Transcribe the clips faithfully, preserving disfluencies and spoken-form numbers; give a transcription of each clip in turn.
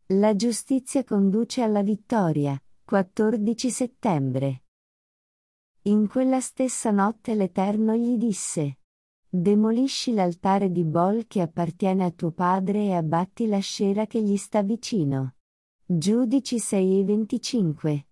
La giustizia conduce alla vittoria. quattordici settembre. In quella stessa notte l'Eterno gli disse: demolisci l'altare di Bol che appartiene a tuo padre e abbatti l'ascera che gli sta vicino. Giudici sei e venticinque.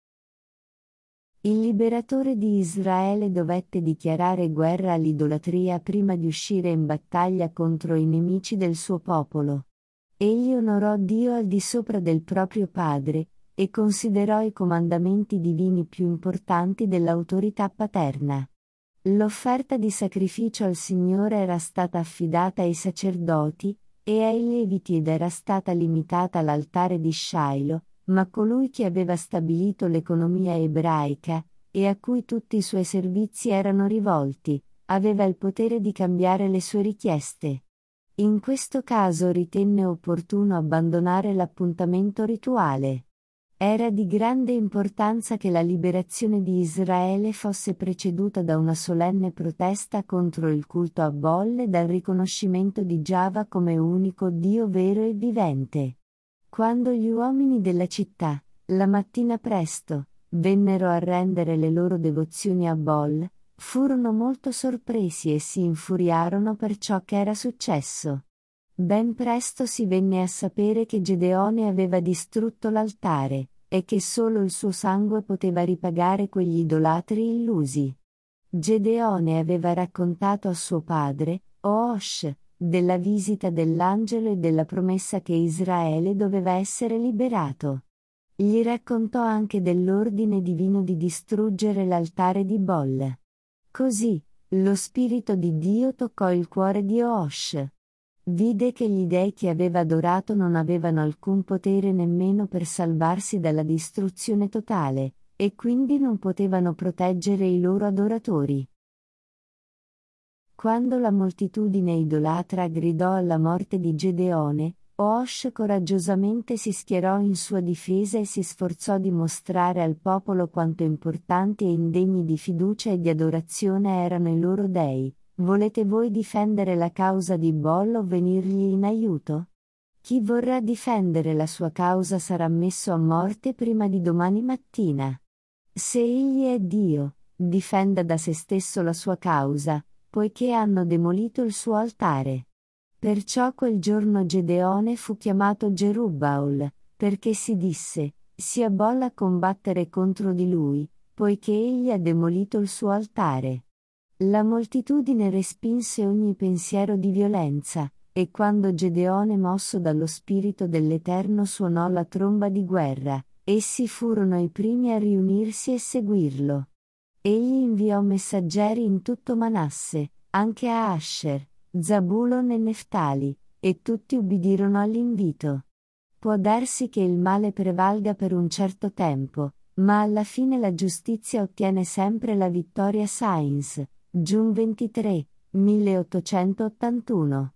Il liberatore di Israele dovette dichiarare guerra all'idolatria prima di uscire in battaglia contro i nemici del suo popolo. Egli onorò Dio al di sopra del proprio padre, e considerò i comandamenti divini più importanti dell'autorità paterna. L'offerta di sacrificio al Signore era stata affidata ai sacerdoti, e ai Leviti ed era stata limitata all'altare di Shiloh, ma colui che aveva stabilito l'economia ebraica, e a cui tutti i suoi servizi erano rivolti, aveva il potere di cambiare le sue richieste. In questo caso ritenne opportuno abbandonare l'appuntamento rituale. Era di grande importanza che la liberazione di Israele fosse preceduta da una solenne protesta contro il culto a Bol e dal riconoscimento di Giava come unico Dio vero e vivente. Quando gli uomini della città, la mattina presto, vennero a rendere le loro devozioni a Bol, furono molto sorpresi e si infuriarono per ciò che era successo. Ben presto si venne a sapere che Gedeone aveva distrutto l'altare, e che solo il suo sangue poteva ripagare quegli idolatri illusi. Gedeone aveva raccontato a suo padre, Oosh, della visita dell'angelo e della promessa che Israele doveva essere liberato. Gli raccontò anche dell'ordine divino di distruggere l'altare di Bol. Così, lo Spirito di Dio toccò il cuore di Oosh. Vide che gli dei che aveva adorato non avevano alcun potere nemmeno per salvarsi dalla distruzione totale, e quindi non potevano proteggere i loro adoratori. Quando la moltitudine idolatra gridò alla morte di Gedeone, Oosh coraggiosamente si schierò in sua difesa e si sforzò di mostrare al popolo quanto importanti e indegni di fiducia e di adorazione erano i loro dei. Volete voi difendere la causa di Bol o venirgli in aiuto? Chi vorrà difendere la sua causa sarà messo a morte prima di domani mattina. Se egli è Dio, difenda da se stesso la sua causa, poiché hanno demolito il suo altare. Perciò quel giorno Gedeone fu chiamato Jerubbaal, perché si disse: sia Bol a combattere contro di lui, poiché egli ha demolito il suo altare. La moltitudine respinse ogni pensiero di violenza, e quando Gedeone mosso dallo Spirito dell'Eterno suonò la tromba di guerra, essi furono i primi a riunirsi e seguirlo. Egli inviò messaggeri in tutto Manasse, anche a Asher, Zabulon e Neftali, e tutti ubbidirono all'invito. Può darsi che il male prevalga per un certo tempo, ma alla fine la giustizia ottiene sempre la vittoria. Sainz, Giun ventitré, milleottocentottantuno.